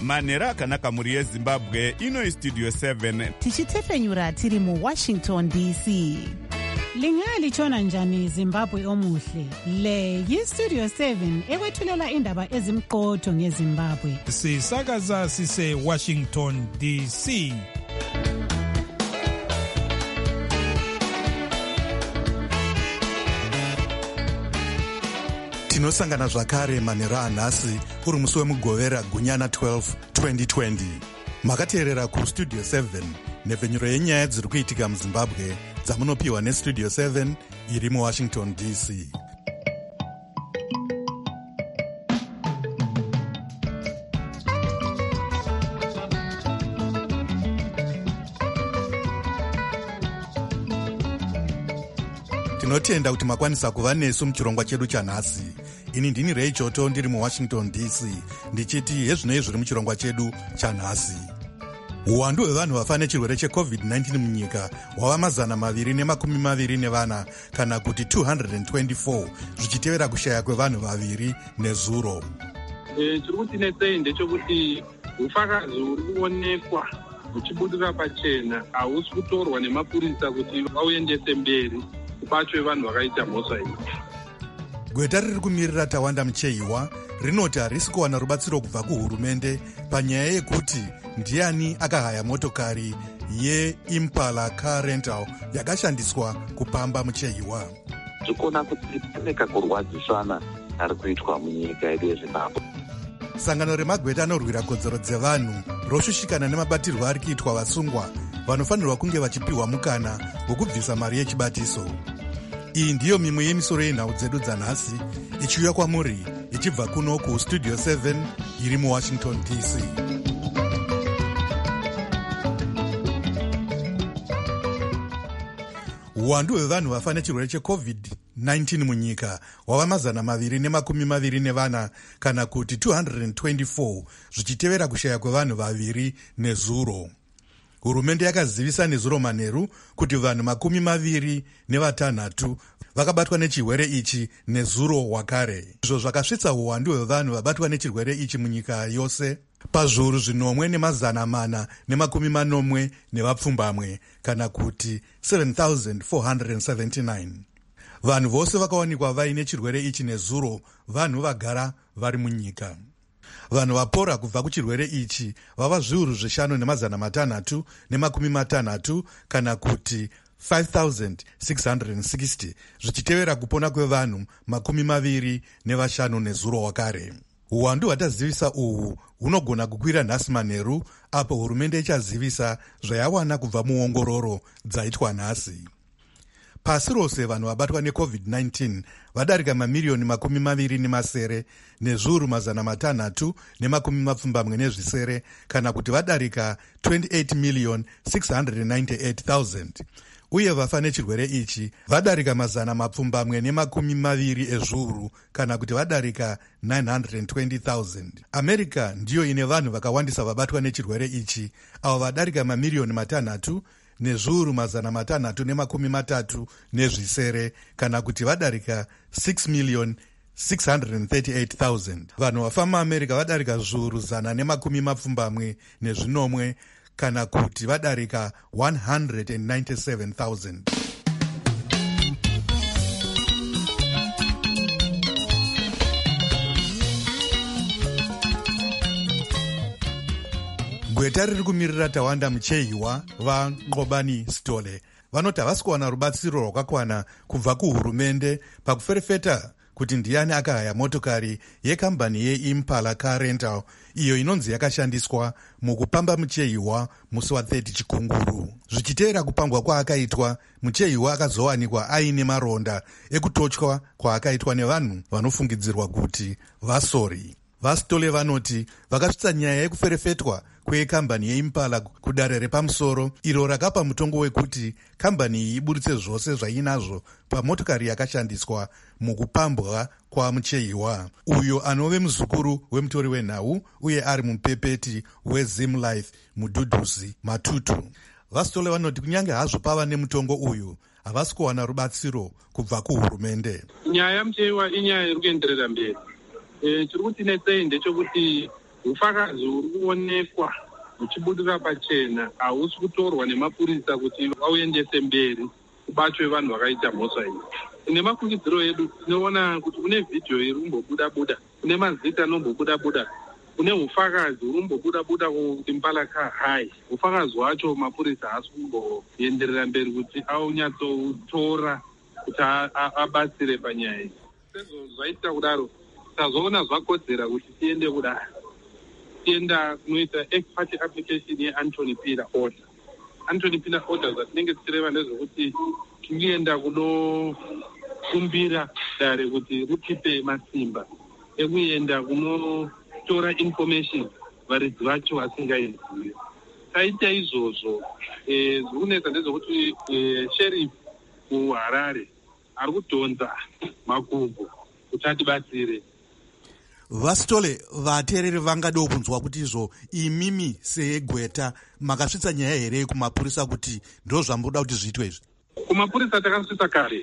manhero akanaka mhuri yezimbabwe. Ino istudio 7 tichitefenyura tiri muWashington DC. Lingalitshona njani Zimbabwe omuhle? Le yistudio 7 ekwethulela indaba ezimqotho ngeZimbabwe. Sisakaza sise Washington DC. Tinosangana zvakare manhero anhasi uri musi wemugovera gunyana 12 2020. Makateerera kustudio 7 nhepfenyuro yenyaya dziri kuitika muZimbabwe dzamunopiwa nestudio 7 iri muWashington DC. Tinotenda kuti makwanisa kuva nesu muchirongwa chedu chanhasi. Ini ndini Ray Choto ndiri muWashington DC ndichiti hezvinoi zviri muchirongwa chedu chanhasi. Uwandu hwevanhu vafa nechirwere cheCovid-19 munyika hwava 224 kana kuti 224 zvichitevera kushaya kwevanhu vaviri nezuro. Chiri kutinetsei ndechekuti ufakazi huri kuonekwa huchibudira pachena hausi kutorwa nemapurisa kuti vauendese mberi kubatwe vanhu vakaita mhosva iyi. Gweta riri kumirira Tawanda Mucheiwa rinoti harisi kuwana rubatsiro kubva kuhurumende panyaya yekuti ndiani akahaya motokari yeImpala car rental yakashandiswa kupamba Mucheiwa. Tikuona kuti pane kakurwadzisana ari kuitwa munyika yedu yeZimbabwe. Sangano remagweta anorwira kodzero dzevanhu roshushikana nemabatirwo ari kuitwa vasungwa vanofanirwa kunge vachipiwa mukana wokubvisa mari yechibatiso. Iyi ndiyo mimwe yemisoro yenhau dzedu dzanhasi ichiuya kwamuri ichibva kuno kustudio 7 iri muWashington DC. Uwandu hwevanhu vafa nechirwere cheCovid-19 munyika hwava 224 kana kuti 224 zvichitevera kushaya kwevanhu vaviri nezuro. Hurumende yakazivisa nezuro manheru kuti vanhu 26 vakabatwa nechirwere ichi nezuro hwakare. Izvo zvakasvitsa uwandu hwevanhu vabatwa nechirwere ichi munyika yose pazviuru 440 nevapfumbamwe kana kuti 7,479. Vanhu vose vakawanikwa vaine chirwere ichi nezuro vanhu vagara vari munyika. Vanhu vapora kubva kuchirwere ichi vava zviuru 5,660 kana kuti 5,660 zvichitevera kupona kwevanhu 25 nezuro hwakare. Uwandu hwatazivisa uhu hunogona kukwira nhasi manheru apo hurumende ichazivisa zvayawana kubva muongororo dzaitwa nhasi. Pasi rose vanhu vabatwa neCovid-19 vadarika mamiliyoni 27 nezviuru 670 kana kuti vadarika 28,698,000. Uye vafa nechirwere ichi vadarika 220 ezviuru kana kuti vadarika 920,000. America ndiyo ine vanhu vakawandisa vabatwa nechirwere ichi avo vadarika mamiliyoni 3 nezviuru 330 kana kuti vadarika 6,638,000. Vanhu vafa muAmerica vadarika zviuru 120 kana kuti vadarika 197,000. Gweta riri kumirira Tawanda Mucheiwa vaNqobani Sitole vanoti havasi kuwana rubatsiro rwakakwana kubva kuhurumende pakuferefeta kuti ndiani akahaya motokari yekambani yeImpala car rental iyo inonzi yakashandiswa mukupamba Mucheiwa musi wa30 Chikunguru. Zvichiteera kupambwa kwaakaitwa, Mucheiwa akazowanikwa aine maronda ekutotywa kwaakaitwa nevanhu vanofungidzirwa kuti vasori. Vasitole vanoti vakasvitsa nyaya yekuferefetwa kwekambani yeImpala kudare repamusoro iro rakapa mutongo wekuti kambani iyi ibuditse zvose zvainazvo pamotokari yakashandiswa mukupambwa kwaMucheiwa, uyo anove muzukuru wemutori wenhau uye ari mupepeti weZimlife Mudhudhuzi Matutu. Vasitole vanoti kunyange hazvo pava nemutongo uyu havasi kuwana rubatsiro kubva kuhurumende. Nyaya yaMucheiwa inyaya iri kuenderera mberi. Chiri kutinetsei ndechekuti ufakazi uri kuonekwa uchibudira pachena hausi kutorwa nemapurisa kuti vauendese mberi kubatwe vanhu vakaita mhosva iyi. Nemafungidziro edu tinoona kuti kune vhidhiyo iri kumbobuda-buda, kune mazita anombobuda-buda, kune ufakazi uri kumbobuda-buda kuImpala Car High. Ufakazi hwacho mapurisa haasi kumboenderera mberi kuti aunyatsotora kuti abatsire panyaya iyi. Sezvo zvaita kudaro, tazoona zvakodzera kuti tiende kudaro. Tienda kunoita ex parte application yeAnthony Piller order. Anthony Piller order zvatinenge tichireva ndezvekuti tinoenda kunokumbira dare kuti ritipe masimba ekuenda kunotora information varidzi vacho vasingaizii. Taita izvozvo zvikunetsa ndezvekuti sheriff kuHarare ari kudhonza makumbo kuti atibatsire. Vasitole, vateereri vangadawo kunzwa kuti izvo imimi seegweta makasvitsa nyaya here kumapurisa kuti ndo zvamboda kuti zviitwe izvi? Kumapurisa takasvitsa kare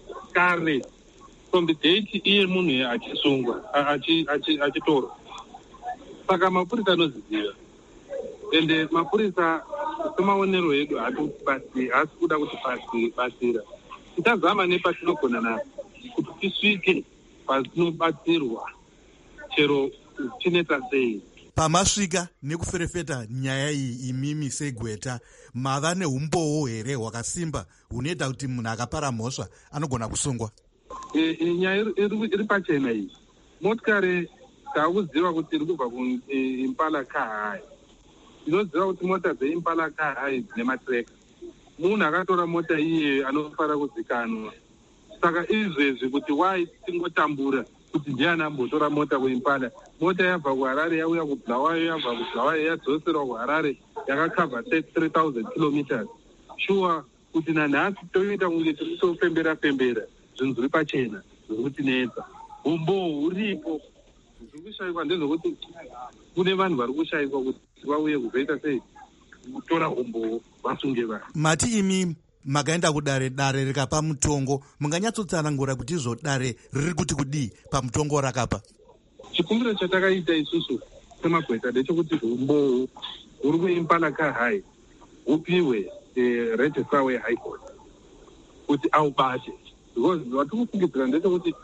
from the date iye munhu achisungwa achitorwa. Saka mapurisa anoziziva, ende mapurisa semaonero edu haasi kuda kuti batsira. Tichazama nepatinogona napo kuti tisvike patinobatsirwa chero chinetsa sei. Pamasvika nekuferefeta nyaya iyi imimi segweta, mava neumbowo here hwakasimba hunoita kuti munhu akapara mhosva anogona kusungwa? Nyaya iri pachena iyi. Motikari taakuziva kuti iri kubva kuImpala Car High. Tinoziva kuti mota dzeImpala Car High dzine matreka. Munhu akatora mota iye anofanira kuzikanwa. Saka izvezvi kuti wai tingotambura kuti ndiani ambotora mota kuImpala. Mota yabva kuHarare yauya kuBulawayo, yabva kuBulawayo yadzoserwa kuHarare, yakakavha 3000 kilometers. Shuwa kuti nanhasi toita kunge tiri kutofembera zvinhu zviri pachena zviri kutinetsa. Umbo huripo zviri kushayikwa ndezvokuti kune vanhu vari kushayikwa kuti vauye kuzoita sei kutora umbo vasunge vanhu. Mati imi makaenda kudare rikapa mutongo, munganyatsotsanangura kuti izvo dare riri kuti kudii pamutongo rakapa? Chikumbiro chatakaita isusu semagweta ndechekuti umbo huri kuImpala Car High hupiwe registrar weHigh Court kuti aubate, because vatiri kufungidzira ndechekuti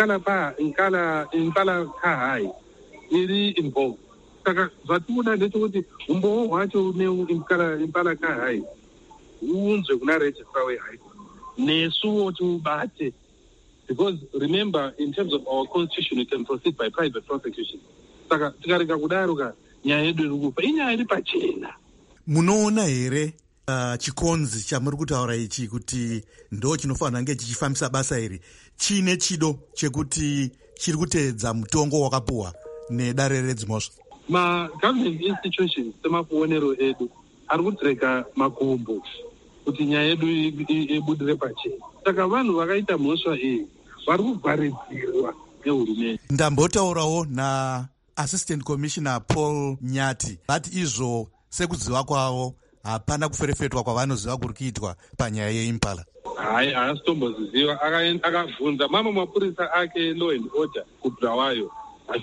Impala Car High iri involved. Saka zvatiri kuda ndechekuti umbowo hwacho neImpala Car High huunzwe kuna registrar weHigh Court nesuwo tiubate, because remember in terms of our constitution we can proceed by private prosecution. Saka tikareka kudaro nyaya yedu iri kufa inyaya iri pachena. Munoona here chikonzi chamuri kutaura ichi kuti ndo chinofanira kunge chichifambisa basa iri chine chido chekuti chiri kuteedza mutongo wakapuwa nedare redzimhosva? Ma-government institutions semakuonero edu ari kutireka makumbo kuti nyaya yedu ibudire pachena. Saka vanhu vakaita mhosva iyi vari kuvharidzirwa nehurumende. Ndambotaurawo naAssistant Commissioner Paul Nyati vati izvo sekuziva kwavo hapana kuferefetwa kwavanoziva kuri kuitwa panyaya yeImpala. Haasi tomboziziva. Akabvunza mamwe mapurisa ake law and order kuBulawayo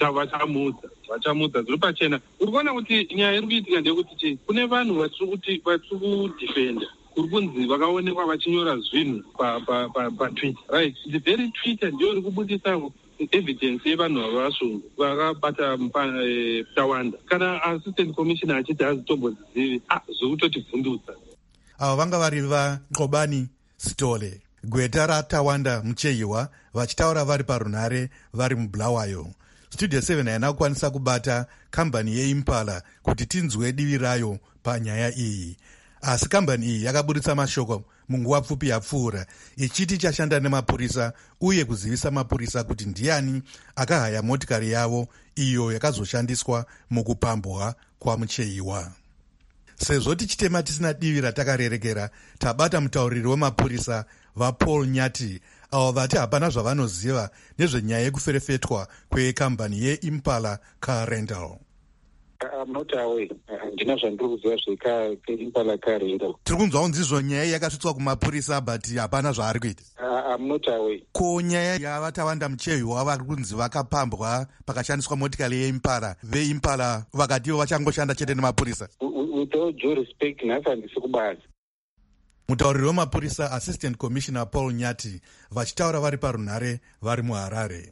vachamudza zviri pachena. Uri kuona kuti nyaya iri kuitika ndeyekuti kune vanhu vatiri kudhifenda, kuri kunzi vakaonekwa vachinyora zvinhu paTwitter, right? The very Twitter ndiyo iri kubudisa evidence yevanhu ava vasungu vakabata Tawanda. Kana assistant commissioner achiti hazitombozizivi zviri kutotibvundutsa. Ava vanga vari vaNqobani Sitole, gweta raTawanda Muchehiwa, vachitaura vari parunhare vari muBulawayo. Studio 7 haina kukwanisa kubata kambani yeImpala kuti tinzwe divi rayo panyaya iyi. Asi kambani iyi yakaburitsa mashoko munguva pfupi yapfuura ichiti chashanda nemapurisa uye kuzivisa mapurisa kuti ndiani akahaya motikari yavo iyo yakazoshandiswa mukupambwa kwaMuchehiwa. Sezvo tichitema tisina divi ratakarerekera, tabata mutauriri wemapurisa vaPaul Nyati avo vati hapana zvavanoziva nezvenyaya yekuferefetwa kwekambani yeImpala Car Rental. I'm not aware. Ndina zvandiri kuziva zveimpala karero. Tiri kunzwa kunzi izvo nyaya yakasvitswa kumapurisa but hapana zvaari kuita. I'm not aware. Ko nyaya yavatawanda muchehiwa vari kunzi vakapambwa pakashandiswa motikari yeimpala, veimpala vakati vachangoshanda chete nemapurisa. With all due respect, nhasi handisi kubasa. Mutauriri wemapurisa Assistant Commissioner Paul Nyati vachitaura vari parunhare vari muHarare.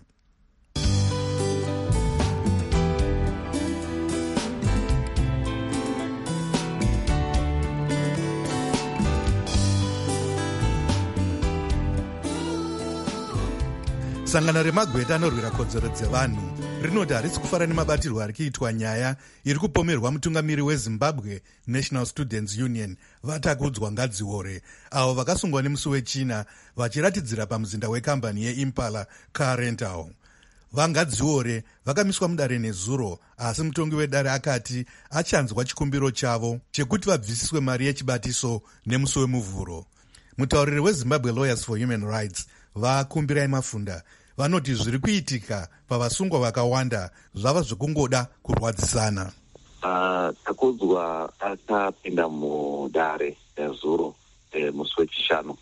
Sangano remagweta anorwira kodzero dzevanhu rinoti harisi kufara nemabatirwo ari kuitwa nyaya iri kupomerwa mutungamiri weZimbabwe National Students Union vatakudzwa Ngadziore, avo vakasungwa nemusi wechina vachiratidzira pamuzinda wekambani yeImpala Car Rental. VaNgadziore vakamiswa mudare nezuro, asi mutongi wedare akati achanzwa chikumbiro chavo chekuti vabvisiswe mari yechibatiso nemusi wemuvhuro. Mutauriri weZimbabwe Lawyers for Human Rights vakumbirai Mafunda vanoti zviri kuitika pavasungwa vakawanda zvava zvekungoda kurwadzisana. Takudzwa akapinda mudare nezuro musi wechishanu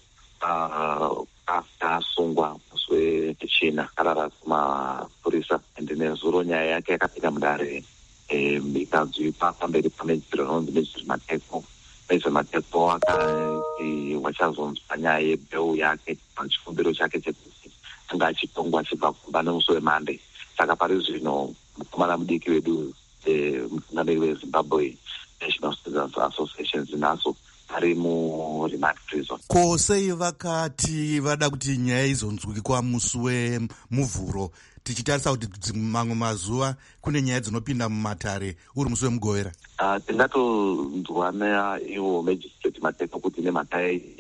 asungwa musi wechina arara kumapurisa ende nezuro nyaya yake yakapinda mudare ikadzvipa pamberi pamedziro rinonzi mezvirimateko. Mezvemateko akati wachazonzwa nyaya yebheu yake pachikumbiro chake chekuti anga achitongwa achibva kumba nemusi weMonday. Saka pari zvino mukomana mudiki wedu mutungamiri weZimbabwe National Students Association zinaso ari muremand prison. Ko sei vakati vada kuti nyaya izonzwikwa musi wemuvhuro, tichitarisa kuti mamwe mazuva kune nyaya dzinopinda mumatare uri musi wemugovera? Tingatonzwa naivo magistrate Mateko kuti nemhaka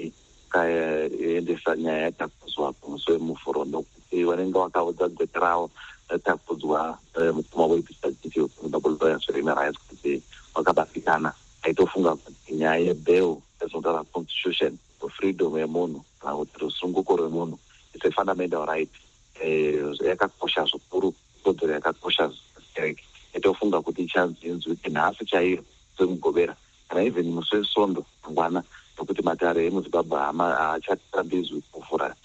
kaendesa nyaya yatakudzwa kumusi wemuvhuro, nokuti vanenge vakaudza gwete ravo takudzwa mukoma werepresentative Zimbabwe Lawyers for Human Rights kuti vakabatikana aitofunga kuti nyaya yebheu ezonda constitution freedom yemunhu kana kuti rusunguko rwemunhu it's a fundamental right, yakakosha zvikuru, kodzero yakakosha zvikereke. Aitofunga kuti ichanzinzwi nhasi chaiyo semugovera kana even musi weSondo mangwana, nokuti matare emuZimbabwe haachatambidzwi kuvhura,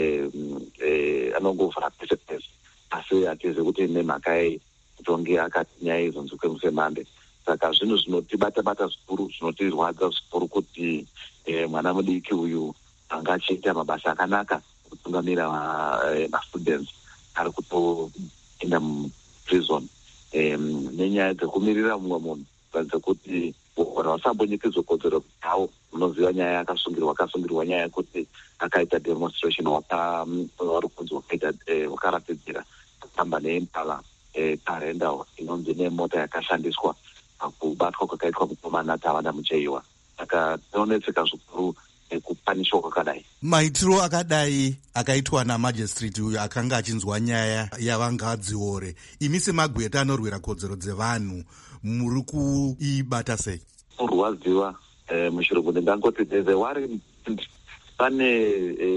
anongovhura pese pese, asi hatizi kuti nemhaka yei kutonge akati nyaya izonzwike musi weMonday. Saka zvinhu zvinotibata zvikuru, zvinotirwadza zvikuru kuti mwana mudiki uyu anga achiita mabasa akanaka kutungamira mastudents ari kutoenda muprison nenyaya dzekumirira mumwe munhu dzekuti vanhu vasambonyikidzwa kodzero dzavo. Munoziva nyaya akasungirwa nyaya yekuti akaita demonstration vari kunzi wakaratidzira kutamba neimpala Karendao inonzi nemota yakashandiswa kubatwa kwakaitwa mukomana Tawanda Mucheiwa. Saka tinonetseka zvikuru kupanishwa kwakadai. Maitiro akadai akaitwa namajistrate uyo akanga achinzwa nyaya yavangadziore, imi semagweta anorwira kodzero dzevanhu muri kuibata sei? Kurwadziwa mushirungu ndingangoti dzezewari pane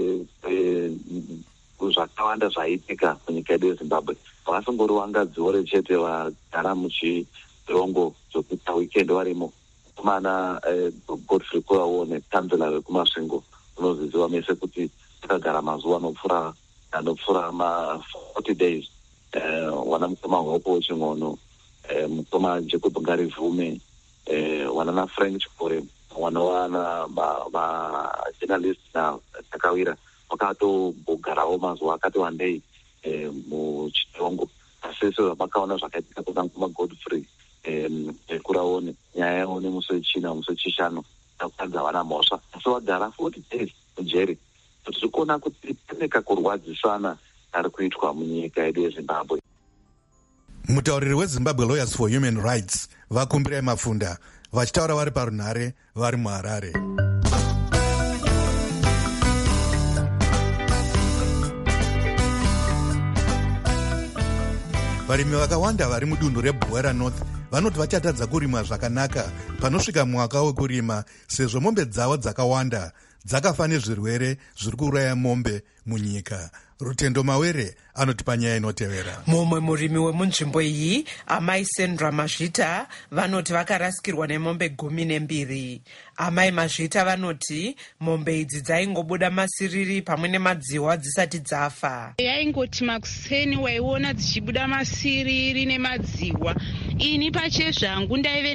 zvakawanda zvaitika munyika yedu yeZimbabwe. Vasingori vangadziore chete vagara muchirongo zvokuita weekend varimo. Kumana Godfrey Kurawo nekanzela vekumasvingo unoziziva mese kuti akagara mazuva anopfuura 40 days. Wana mukoma Hopo Weching'ono, mukoma Jacob Ngarivume, wana na Frank Chikore, wana journalist na Takawira vakatogarawo mazuva akati wandei muchirongo. Asi vakaona zvakaitika kuna mukoma Godfrey Kuraone nyaya yawo nemusi wechina musi wechishanu takutadza vana mhosva, asi vagara 40 days mujeri. Tiri kuona kuti pane kakurwadzisana kari kuitwa munyika yedu yeZimbabwe. Mutauriri weZimbabwe Lawyers for Human Rights vakumbirai Mafunda vachitaura vari parunhare vari muHarare. Varimi vakawanda vari mudunhu reBwera North vanoti vachatadza kurima zvakanaka panosvika mwaka wekurima, sezvo mombe dzavo dzakawanda dzakafa nezvirwere zviri kuuraya mombe munyika. Rutendo Mawere anotipa nyaya inotevera. Mumwe murimi wemunzvimbo iyi, amai Sandra Mazvita, vanoti vakarasikirwa nemombe 12. Amai Mazvita vanoti mombe idzi dzaingobuda masiriri pamwe nemadziwa dzisati dzafa. Yaingoti makuseni waiona dzichibuda masiriri nemadziwa. Ini pachezvangu ndaive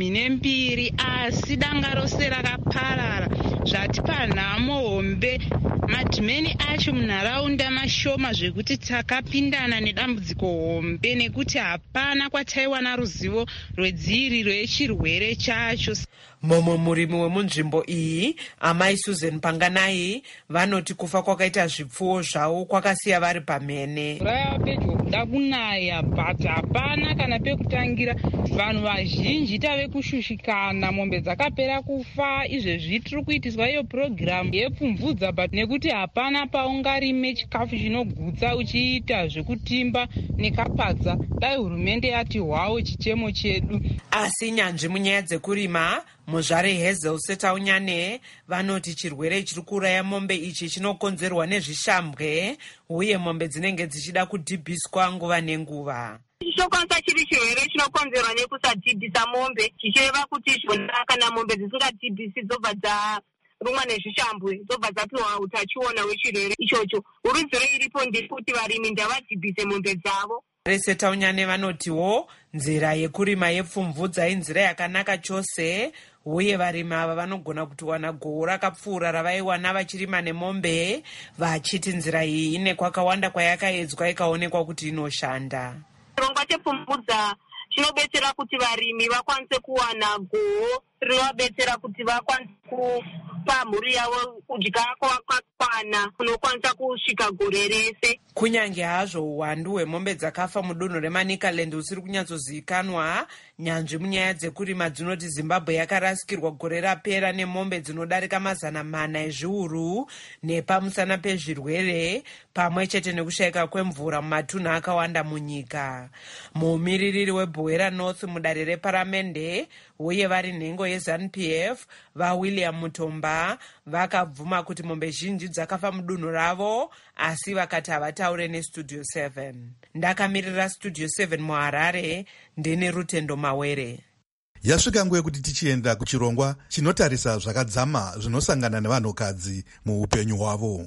ne12, asi danga rose rakaparara. Zvati panhamo hombe madhimeni acho munharaunda mashoma zvekuti takapindana nedambudziko hombe nekuti hapana kwataiwana ruzivo rwedziriro yechirwere chacho. Mumwe murimi wemunzvimbo iyi, amai Susan Panganai, vanoti kufa kwakaita zvipfuwo zvavo kwakasiya vari pamhene. Mvura yava pedyo kuda kunaya, but hapana kana pekutangira. Vanhu vazhinji tave kushushikana, mombe dzakapera kufa. Izvezvi tiri kuitiswa iyo purogiramu yepfumvudza, but nekuti hapana paungarime chikafu chinogutsa uchiita zvekutimba nekapadza, dai hurumende yati hwawo chichemo chedu. Asi nyanzvi munyaya dzekurima, muzvare Hazel Setaunyane, vanoti chirwere chiri kuuraya mombe ichi chinokonzerwa nezvishambwe uye mombe dzinenge dzichida kudhibhiswa nguva nenguva. Chokwanisa chiri chirwere chinokonzerwa nekusadhibhisa mombe, chichireva kuti zvona kana mombe dzisingadhibhisi dzobva dzarumwa nezvishambwe, dzobva dzapiwa utachiona hwechirwere ichocho. Urudziro iripo ndekuti varimi ngavadhibhise mombe dzavo. Setaunyane vanotiwo nzira yekurima yepfumvudza inzira yakanaka chose, uye varimi ava vanogona kutowana gohwo rakapfuura ravaiwana vachirima nemombe, vachiti nzira iyi ine kwakawanda kwayakaedzwa ikaonekwa kuti inoshanda. Chirongwa chepfumvudza chinobetsera kuti varimi vakwanise kuwana gohwo rinovabetsera kuti vakwanise kupa mhuri yavo kudya kwakakwana kunokwanisa kusvika gore rese. Kunyange hazvo uwandu hwemombe dzakafa mudunhu reManicaland usiri kunyatsozivikanwa, nyanzvi munyaya dzekurima dzinoti Zimbabwe yakarasikirwa gore rapera nemombe dzinodarika 400 ezviuru nepamusana pezvirwere pamwe chete nekushayika kwemvura mumatunhu akawanda munyika. Muumiririri weBwera North mudare reparamende uye vari nhengo yeZANU-PF vaWilliam Mutomba vakabvuma kuti mombe zhinji dzakafa mudunhu ravo, asi vakati havataure neStudio 7. Ndakamirira Studio 7 muHarare, ndine Rutendo Mawere. Yasvika nguva yekuti tichienda kuchirongwa chinotarisa zvakadzama zvinosangana nevanhukadzi muupenyu hwavo.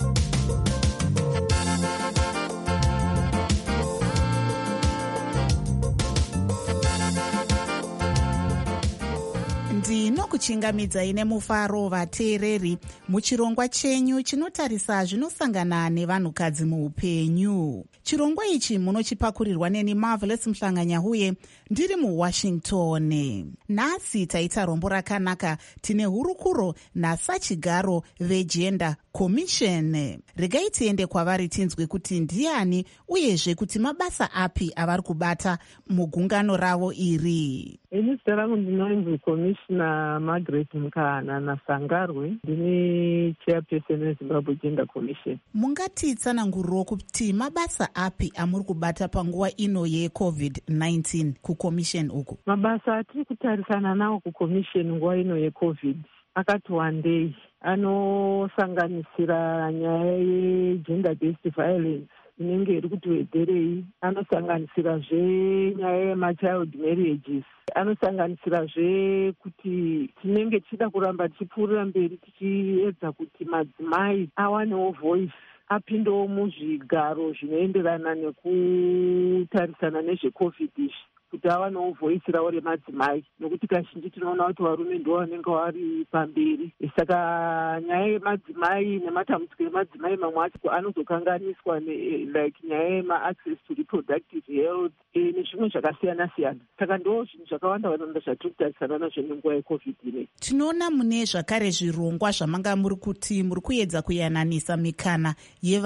ndinokuchingamidzai nemufaro vateereri muchirongwa chenyu chinotarisa zvinosangana nevanhukadzi muupenyu. Chirongwa ichi munochipakurirwa neni Marvelous Mhlanganyahuye ndiri muWashington. Nhasi taita rombo rakanaka, tine hurukuro nasachigaro veGender Commission. Regai tiende kwavari tinzwe kuti ndiani uyezve kuti mabasa api avari kubata mugungano ravo iri. Ini zita rangu ndinonzi Commissioner Margaret Mkana Nasangarwe, ndini chairperson weZimbabwe Gender Commission. Mungatitsananguriro kuti mabasa api amuri kubata panguva ino yeCovid-19 kuCommission uku? Mabasa atiri kutarisana nawo kuCommission nguva ino yeCovid akati wandei, anosanganisira nyaya yegender based violence inenge iri kutiwedzerei, anosanganisirazve nyaya yemachild marriages, anosanganisirazve kuti tinenge tichida kuramba tichipfuurira mberi tichiedza kuti madzimai awanewo voice, apindewo muzvigaro zvinoenderana nekutarisana nezveCovid izvi, kuti avanewo voice ravo remadzimai, nokuti kazhinji tinoona kuti varume ndo vanenge vari pamberi. Saka nyaya yemadzimai nematambudziko emadzimai mamwe acho anozokanganiswa like nyaya yema-access to reproductive health nezvimwe zvakasiyana siyana. Saka ndo zvinhu zvakawanda wanda zvatiri kutarisana nazvo nenguva yeCovid ine. Tinoona mune zvakare zvirongwa zvamanga muri kuti muri kuedza kuyananisa mikana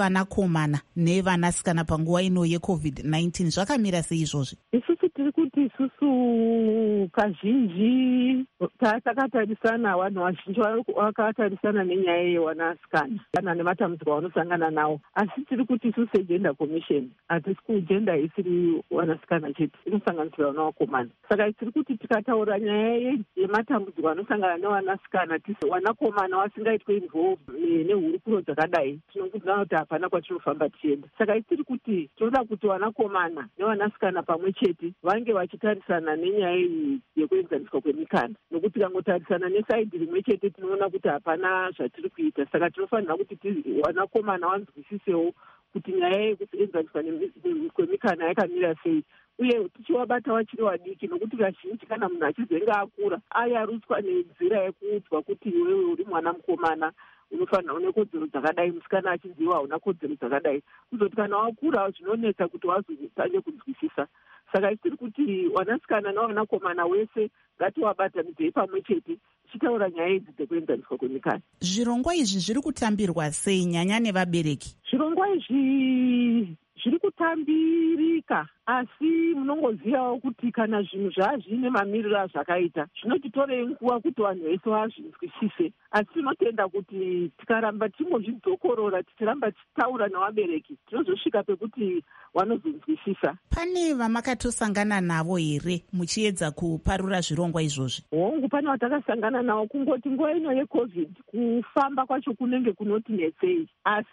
yevanakomana nevanasikana panguva ino yeCovid-19. Zvakamira sei izvozvi? Isusu tiri kuti isusu kazhinji takatarisana, vanhu vazhinji vakatarisana nenyaya yevanasikana kana nematambudziko avanosangana nawo, asi tiri kuti isusu segender commission hatisi kugenda isiri vanasikana chete, inosanganisira vana vakomana. Saka tiri kuti tikataura nyaya yematambudziko anosangana nevanasikana, tisi vanakomana vasingaitwe involve nehurukuro dzakadai, tinongudana kuti hapana kwatinofamba tichienda. Saka tiri kuti tinoda kuti vanakomana nevanasikana pamwe chete vange vachitarisana nenyaya iyi yekuenzaniswa kwemikana, nokuti tikangotarisana nesaidhi rimwe chete tinoona kuti hapana zvatiri kuita. Saka tinofanira kuti vanakomana vanzwisisewo kuti nyaya yekuenzaniswa kwemikana yakamira sei, uye tichivabata vachiri vadiki, nokuti kazhinji kana munhu achizenge akura ayarutswa nenzira yekuudzwa kuti iwewe uri mwana mukomana unofanira une kodzero dzakadai, musikana achinziwa hauna kodzero dzakadai, kuzoti kana wakura zvinonetsa kuti wazotanye kunzwisisa. Saka tiri kuti vanasikana navanakomana wese ngativabatanidzei pamwe chete tichitaura nyaya idzi dzekuenzaniswa kwemikana. Zvirongwa izvi zviri kutambirwa sei nyanya nevabereki? Zvirongwa izvi zviri kutambirika, asi munongozivawo kuti kana zvinhu zvazviine mamiriro azvakaita zvinotitorei nguva kuti vanhu vese vazvinzwisise, asi tinotenda kuti tikaramba tingozvidzokorora tichiramba tichitaura nevabereki tinozosvika pekuti vanozonzwisisa. Pane vamakatosangana navo here muchiedza kuparura zvirongwa izvozvi? Hongu, pane vatakasangana navo, kungoti nguva ino yeCovid kufamba kwacho kunenge kunotinetsei,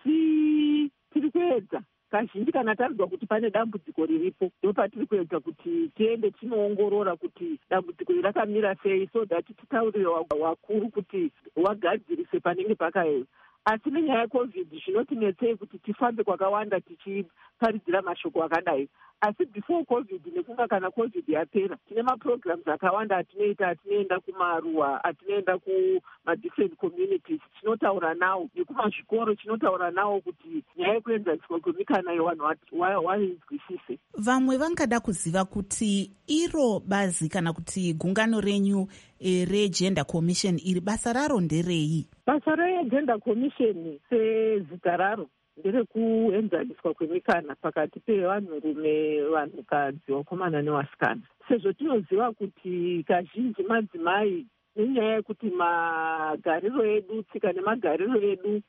asi tiri kuedza kazhinji kana tarinzwa kuti pane dambudziko riripo, ndopatiri kuedza kuti tiende tinoongorora kuti dambudziko iri rakamira sei, so that titaurire wakuru kuti wagadzirise panenge pakaema. Asi nenyaya yeCovid zvinotinetsei kuti tifambe kwakawanda tichiparidzira mashoko akadai. Asi before COVID nekunga kana COVID yapera, tine maprograms akawanda atinoita, atinoenda kumaruwa, atinoenda kumadifferent communities, tinotaura nawo, nekumazvikoro tinotaura nawo kuti nyaya yekuenzaniswa kwemikana yevanhu vainzwisise. Vamwe vangada kuziva kuti iro bazi kana kuti gungano renyu reGender Commission iri basa raro nderei? Basa reGender Commission sezita raro nderekuenzaniswa kwemikana pakati pevanhurume, vanhukadzi, vakomana nevasikana. Sezvo tinoziva kuti kazhinji madzimai nenyaya yekuti magariro edu, tsika nemagariro edu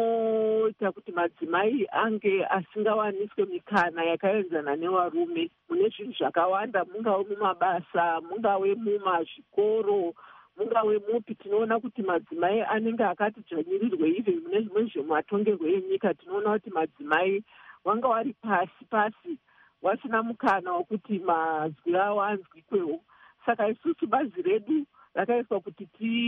anoita kuti madzimai ange asingawaniswe mikana yakaenzana nevarume mune zvinhu zvakawanda, mungave mumabasa, mungave mumazvikoro, mungave mupi. Tinoona kuti madzimai anenge akati dzvanyirirwe even mune zvimwe zvematongerwo enyika. Tinoona kuti madzimai wanga wari pasi wasina mukana wekuti mazwi avo anzwikwewo. Saka isusu bazi redu rakaiswa kuti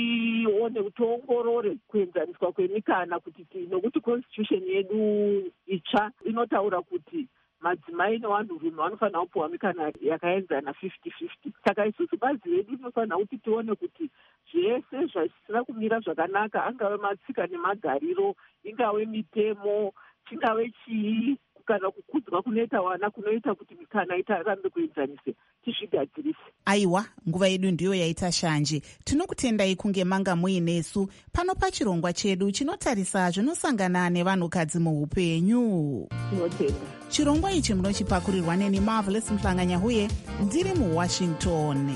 tione, tiongorore kuenzaniswa kwemikana, kuti nokuti constitution yedu itsva inotaura kuti madzimai nevanhurume vanofanira kupiwa mikana yakaenzana 50-50. Saka isusu bazi redu rinofanira kuti tione kuti zvese zvisina kumira zvakanaka, angave matsika nemagariro, ingave mitemo, chingave chii, kana kukudzwa kunoita vana kunoita kuti mikana itarambe kuenzanise, tizvigadzirise. Aiwa, nguva yedu ndiyo yaita shanje. Tinokutendai kunge manga muinesu pano pachirongwa chedu chinotarisa zvinosangana nevanhukadzi muupenyu. Tinotenda. Chirongwa ichi munochipakurirwa neni Marvelous Mhlanganyahuye, ndiri muWashington.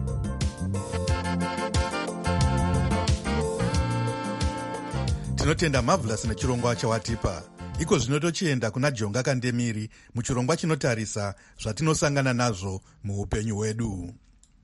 Tinotenda Marvelous nechirongwa chawatipa. Iko zvino tochienda kuna Jonga Kandemiri muchirongwa chinotarisa zvatinosangana nazvo muupenyu hwedu.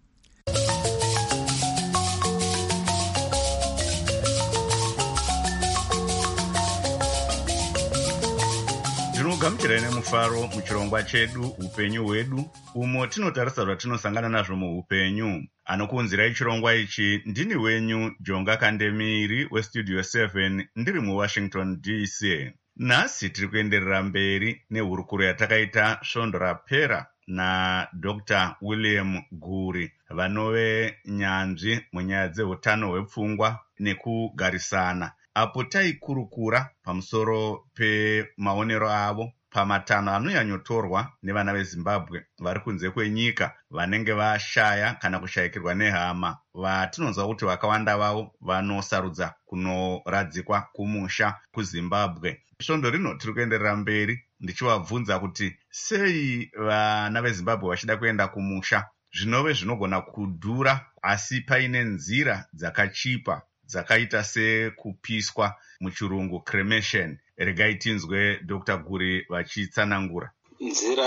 Tinogamuchirai nemufaro muchirongwa chedu upenyu hwedu, umo tinotarisa zvatinosangana nazvo muupenyu. Anokuunzirai chirongwa ichi ndini wenyu Jonga Kandemiri weStudio 7 ndiri muWashington DC. Nhasi tiri kuenderera mberi nehurukuro yatakaita svondo rapera naDr. William Guri, vanove nyanzvi munyaya dzeutano hwepfungwa nekugarisana, apo taikurukura pamusoro pemaonero avo pamatanho anonyanyotorwa nevana veZimbabwe vari kunze kwenyika vanenge vashaya kana kushayikirwa nehama, vatinonzwa kuti vakawanda vavo vanosarudza kunoradzikwa kumusha kuZimbabwe. Svondo rino tiri kuenderera mberi ndichivabvunza kuti sei vana veZimbabwe vachida kuenda kumusha zvinove zvinogona kudhura, asi paine nzira dzakachipa dzakaita sekupiswa, muchirungu cremation. Regai tinzwe Dr. Guri vachitsanangura. Nzira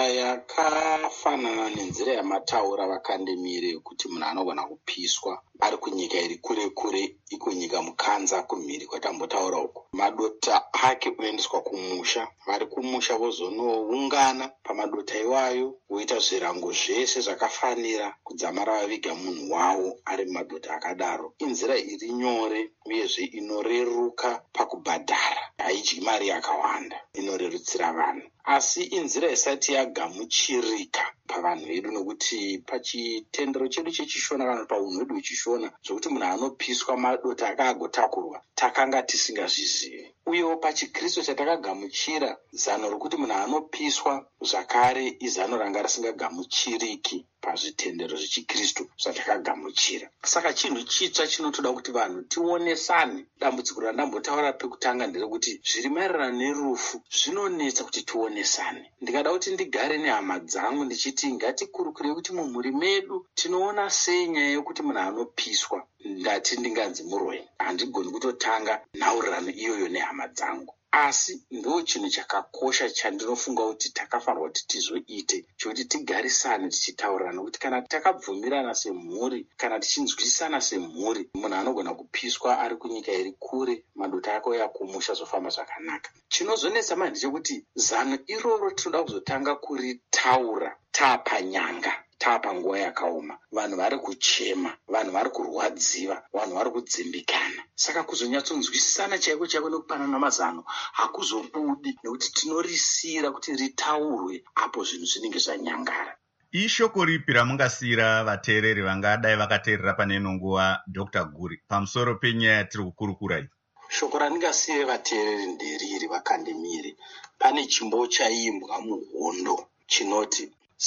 yakafanana nenzira yamataura vakandemire kuti munhu anogona kupiswa ari kunyika iri kure kure, iko nyika mukanza kumhiri kwatambotaura uko. Madota ake unoendeswa kumusha, vari kumusha vozonoungana pamadota iwayo, voita zvirango zvese zvakafanira kudzamara vaviga munhu wavo ari mumadota akadaro. Inzira iri nyore uyezve inoreruka pakubhadhara, haidyi mari yakawanda, inorerutsira vanhu. Asi inzira isati yagamuchirika pavanhu vedu, nokuti pachitendero chedu chechishona kana paunhu hwedu hwechishona, zvokuti munhu anopiswa madota akagotakurwa takanga tisingazvizivi. Uyewo pachikristu chatakagamuchira, zano rokuti munhu anopiswa zvakare izano ranga risingagamuchiriki pazvitendero zvechikristu zvatakagamuchira. Saka chinhu chitsva chinotoda kuti vanhu tionesane. Dambudziko randambotaura pekutanga nderekuti zviri maererano nerufu zvinonetsa kuti tionesane. Ndikada kuti ndigare nehama dzangu ndichiti ngatikurukure kuti mumhuri medu tinoona sei nyaya yokuti munhu anopiswa. Ndati ndinganzi muroi, handigoni kutotanga nhaurirano iyoyo nehama dzangu. Asi ndo chinhu chakakosha chandinofunga kuti takafanirwa kuti tizoite, chokuti tigarisane tichitaurirana kuti kana takabvumirana semhuri, kana tichinzwisana semhuri, munhu anogona kupiswa ari kunyika iri kure, madota ako yakumusha zofamba zvakanaka. Chinozonetsa manje chekuti zano iroro tinoda kuzotanga kuritaura tapanyanga, tapanguva yakaoma, vanhu vari kuchema, vanhu vari kurwadziwa, vanhu vari kudzimbikana. Saka kuzonyatsonzwisisana chaiko chaiko nekupanana mazano hakuzobudi, nekuti tinorisira kuti ritaurwe apo zvinhu zvinenge zvanyangara. Ishoko ripi ramungasiyira vateereri vangadai vakateerera pane ino nguva, Dr. Guri, pamusoro penyaya yatiri kukurukurai? Shoko randingasiyire vateereri nderiri vakandemire. Pane chimbo chaimbwa muhondo chinoti,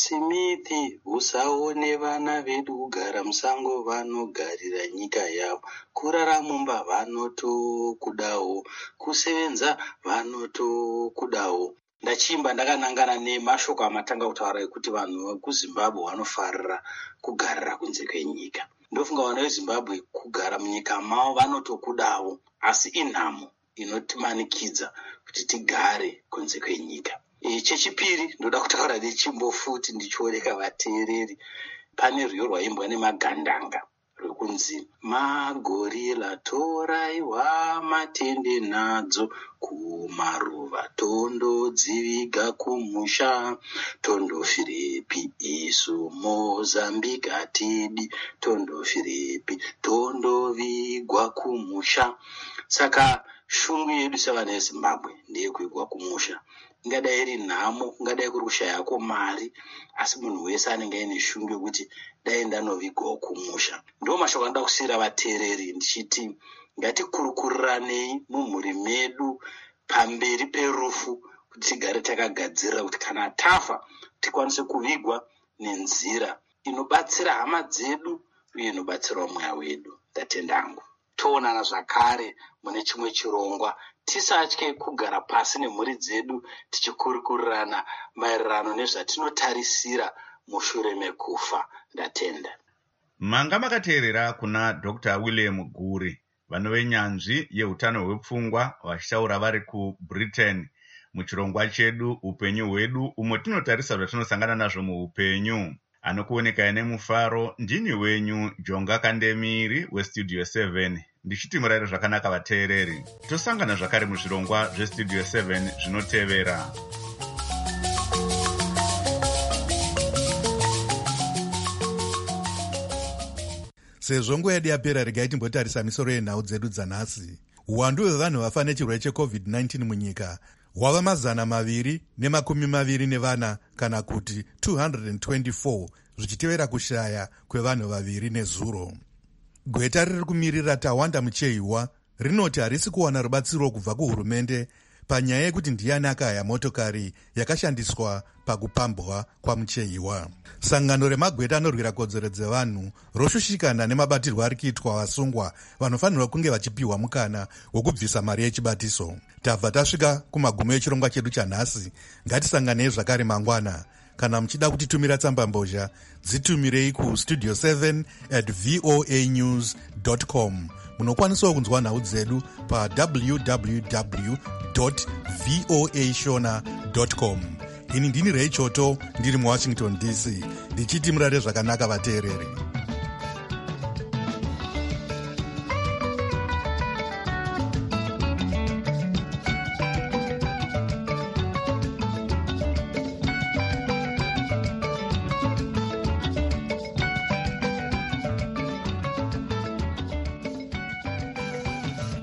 Simithi usaone vana vedu kugara musango, vanogarira nyika yavo, kurara mumba vanotokudawo, kusevenza vanotokudawo. Ndachimba ndakanangana nemashoko amatanga kutaura ekuti vanhu vekuZimbabwe vanofarira kugarira kunze kwenyika. Ndofunga vanhu veZimbabwe kugara munyika mavo vanotokudawo, asi inhamo inotimanikidza kuti tigare kunze kwenyika. Chechipiri ndoda kutaura nechimbo futi ndichioneka vateereri. Pane rwiyo rwaimbwa nemagandanga rwekunzi, magorila toraiwa matende nadzo kumaruva, tondodziviga kumusha, tondofirepi isu Mozambique atidi, tondofirepi tondovigwa kumusha. Saka shungu yedu sevana veZimbabwe ndeyekuigwa kumusha. Ingadai iri nhamo, ingadai kuri kushayako mari, asi munhu wese anenge aine shungu yekuti dai ndanovigwawo kumusha. Ndo mashoko anoda kusiyira vateereri ndichiti ngatikurukuranei mumhuri medu pamberi perufu, kuti tigare takagadzirira kuti kana tafa tikwanise kuvigwa nenzira inobatsira hama dzedu uye inobatsirawo mweya wedu. Tatendangu toonana zvakare mune chimwe chirongwa. Tisatye kugara pasi nemhuri dzedu tichikurukurirana maererano nezvatinotarisira mushure mekufa. Ndatenda. Manga makateerera kuna Dr. William Guri, vanove nyanzvi yeutano hwepfungwa, vachitaura vari kuBritain, muchirongwa chedu upenyu hwedu, umo tinotarisa zvatinosangana nazvo muupenyu. Anokuoneka nemufaro, ndini wenyu Jonga Kandemiri weStudio 7. Ndichiti murayiro zvakanaka vateereri. Tosangana zvakare muzvirongwa zveStudio 7 zvinotevera. Sezvo nguva yedu yapera, regai timbotarisa misoro yenhau dzedu dzanhasi. Uwandu hwevanhu vafa nechirwere cheCovid-19 munyika hwava 224 kana kuti 224, zvichitevera kushaya kwevanhu 2 nezuro. Gweta riri kumirira Tawanda Mucheiwa rinoti harisi kuwana rubatsiro kubva kuhurumende panyaya yekuti ndiani akahaya motokari yakashandiswa pakupambwa kwaMucheiwa. Sangano remagweta anorwira kodzero dzevanhu roshushikana nemabatirwo ari kuitwa vasungwa vanofanirwa kunge vachipiwa mukana wokubvisa mari yechibatiso. Tabva tasvika kumagumo echirongwa chedu chanhasi. Ngatisanganei zvakare mangwana. kana muchida kutitumira tsambambozha dzitumirei kustudio 7@voanews.com. munokwanisawo kunzwa nhau dzedu pa www.voashona.com. ini ndini Ray Choto ndiri muwashington DC ndichiti murare zvakanaka vateereri.